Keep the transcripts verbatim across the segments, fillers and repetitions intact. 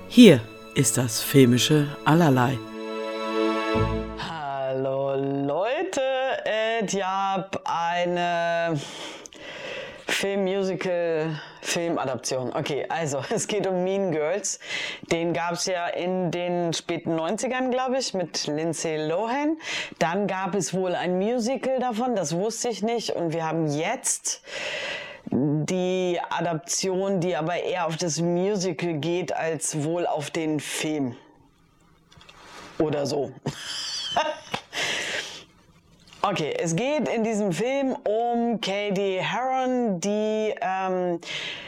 Hier ist das filmische Allerlei. Hallo Leute, es gab eine Film-Musical, Filmadaption. Okay, also es geht um Mean Girls. Den gab es ja in den späten neunzigern, glaube ich, mit Lindsay Lohan. Dann gab es wohl ein Musical davon, das wusste ich nicht. Und wir haben jetzt die Adaption, die aber eher auf das Musical geht, als wohl auf den Film. Oder so. Okay, es geht in diesem Film um Cady Heron, die ähm,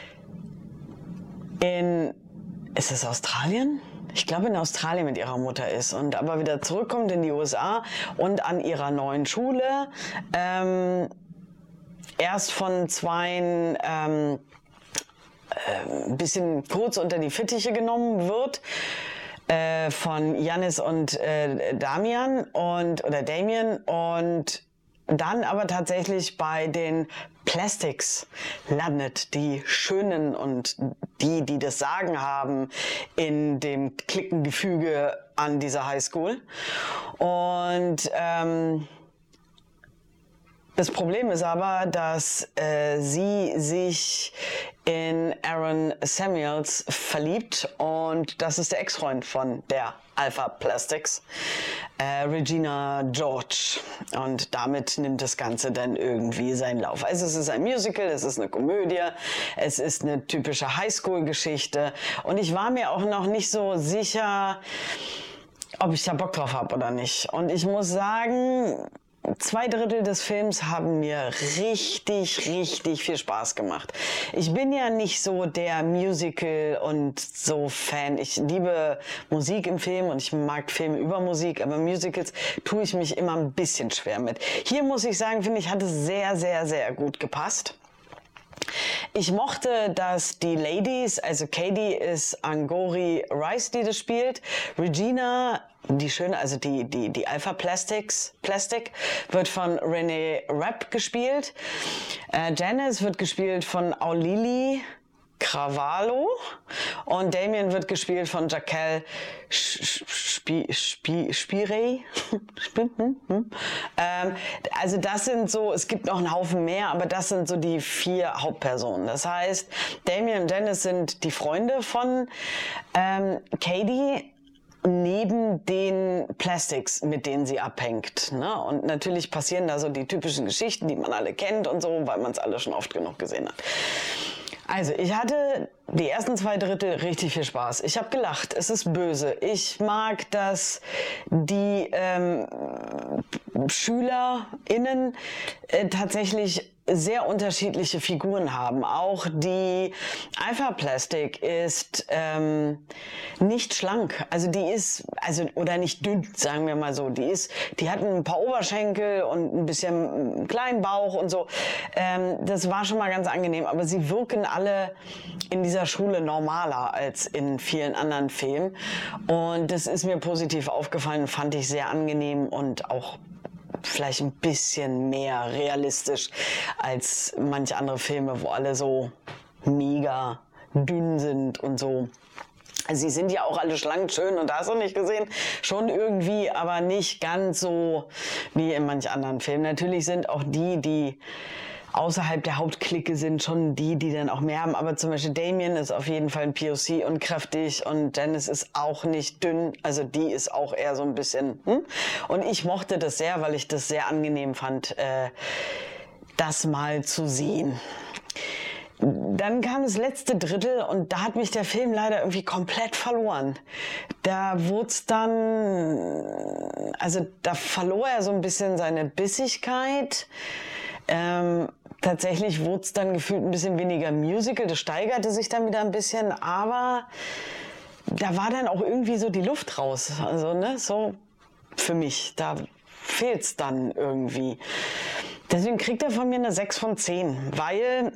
in, ist es Australien? Ich glaube in Australien mit ihrer Mutter ist und aber wieder zurückkommt in die U S A und an ihrer neuen Schule ähm, erst von zwei ähm, äh, ein bisschen kurz unter die Fittiche genommen wird. Äh, von Janis und äh, Damian und oder Damien und dann aber tatsächlich bei den Plastics landet, die Schönen und die, die das Sagen haben in dem Cliquengefüge an dieser Highschool. Und ähm, das Problem ist aber, dass äh, sie sich in Aaron Samuels verliebt und das ist der Ex-Freund von der Alpha Plastics, äh, Regina George. Und damit nimmt das Ganze dann irgendwie seinen Lauf. Also es ist ein Musical, es ist eine Komödie, es ist eine typische Highschool-Geschichte und ich war mir auch noch nicht so sicher, ob ich da Bock drauf habe oder nicht. Und ich muss sagen, zwei Drittel des Films haben mir richtig, richtig viel Spaß gemacht. Ich bin ja nicht so der Musical und so Fan. Ich liebe Musik im Film und ich mag Filme über Musik, aber Musicals tue ich mich immer ein bisschen schwer mit. Hier muss ich sagen, finde ich, hat es sehr, sehr, sehr gut gepasst. Ich mochte, dass die Ladies, also Cady ist Angourie Rice, die das spielt, Regina, die schöne, also die, die, die Alpha Plastics, Plastic, wird von Renee Rapp gespielt. Äh, Janice wird gespielt von Aulili Cravalho und Damien wird gespielt von Jaquel Spirey. ähm, also das sind so, es gibt noch einen Haufen mehr, aber das sind so die vier Hauptpersonen. Das heißt, Damien und Janice sind die Freunde von ähm, Cady, neben den Plastics, mit denen sie abhängt. Ne? Und natürlich passieren da so die typischen Geschichten, die man alle kennt und so, weil man es alle schon oft genug gesehen hat. Also, ich hatte die ersten zwei Drittel richtig viel Spaß. Ich habe gelacht, es ist böse. Ich mag, dass die ähm, SchülerInnen äh, tatsächlich sehr unterschiedliche Figuren haben. Auch die Alpha Plastic ist ähm, nicht schlank. Also die ist, also oder nicht dünn, sagen wir mal so. Die ist, die hat ein paar Oberschenkel und ein bisschen einen kleinen Bauch und so. Ähm, das war schon mal ganz angenehm. Aber sie wirken alle in dieser Schule normaler als in vielen anderen Filmen. Und das ist mir positiv aufgefallen, fand ich sehr angenehm und auch vielleicht ein bisschen mehr realistisch als manche andere Filme, wo alle so mega dünn sind und so. Also sie sind ja auch alle schlank, schön und da hast du nicht gesehen, schon irgendwie, aber nicht ganz so wie in manch anderen Filmen. Natürlich sind auch die, die außerhalb der Hauptklicke sind, schon die, die dann auch mehr haben. Aber zum Beispiel Damien ist auf jeden Fall ein P O C und kräftig und Janice ist auch nicht dünn. Also die ist auch eher so ein bisschen... Hm? Und ich mochte das sehr, weil ich das sehr angenehm fand, äh, das mal zu sehen. Dann kam das letzte Drittel und da hat mich der Film leider irgendwie komplett verloren. Da wurde es dann... Also da verlor er so ein bisschen seine Bissigkeit. Ähm, tatsächlich wurde es dann gefühlt ein bisschen weniger Musical, das steigerte sich dann wieder ein bisschen, aber da war dann auch irgendwie so die Luft raus, also ne, so für mich, da fehlt's dann irgendwie. Deswegen kriegt er von mir eine sechs von zehn, weil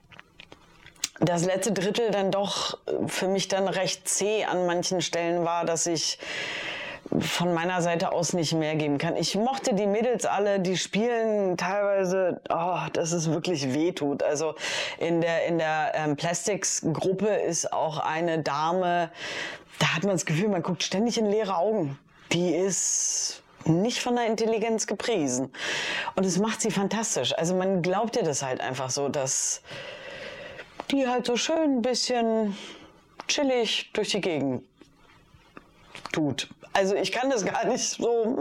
das letzte Drittel dann doch für mich dann recht zäh an manchen Stellen war, dass ich von meiner Seite aus nicht mehr geben kann. Ich mochte die Mädels alle, die spielen teilweise, oh, dass es wirklich wehtut. Also in der, in der ähm, Plastics-Gruppe ist auch eine Dame, da hat man das Gefühl, man guckt ständig in leere Augen. Die ist nicht von der Intelligenz gepriesen. Und es macht sie fantastisch. Also man glaubt ihr das halt einfach so, dass die halt so schön ein bisschen chillig durch die Gegend tut. Also ich kann das gar nicht so. Hm?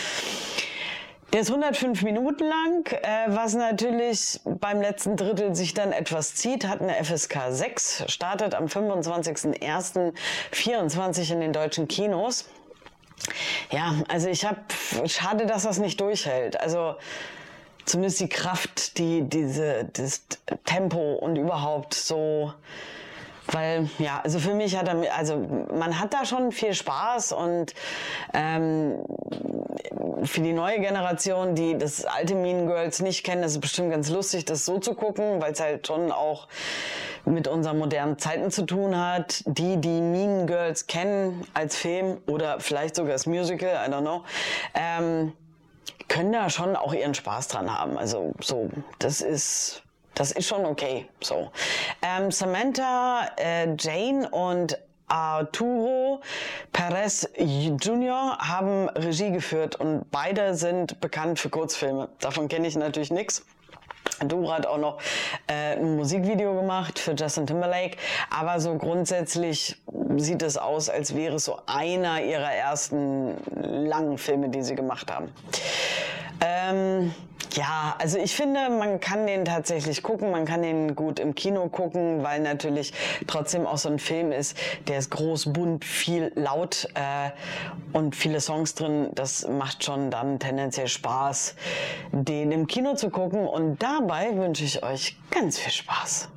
Der ist hundertfünf Minuten lang, äh, was natürlich beim letzten Drittel sich dann etwas zieht, hat eine F S K sechs, startet am fünfundzwanzigsten ersten vierundzwanzig in den deutschen Kinos. Ja, also ich habe, schade, dass das nicht durchhält. Also zumindest die Kraft, die diese, das Tempo und überhaupt so. Weil, ja, also für mich hat er, also man hat da schon viel Spaß und ähm, für die neue Generation, die das alte Mean Girls nicht kennen, ist es bestimmt ganz lustig, das so zu gucken, weil es halt schon auch mit unseren modernen Zeiten zu tun hat. Die, die Mean Girls kennen als Film oder vielleicht sogar als Musical, I don't know, ähm, können da schon auch ihren Spaß dran haben. Also so, das ist... Das ist schon okay. So. Ähm, Samantha, äh, Jane und Arturo Perez Junior haben Regie geführt und beide sind bekannt für Kurzfilme. Davon kenne ich natürlich nichts. Arturo hat auch noch äh, ein Musikvideo gemacht für Justin Timberlake, aber so grundsätzlich sieht es aus, als wäre es so einer ihrer ersten langen Filme, die sie gemacht haben. Ähm, ja, also ich finde, man kann den tatsächlich gucken, man kann den gut im Kino gucken, weil natürlich trotzdem auch so ein Film ist, der ist groß, bunt, viel laut äh, und viele Songs drin. Das macht schon dann tendenziell Spaß, den im Kino zu gucken und dabei wünsche ich euch ganz viel Spaß.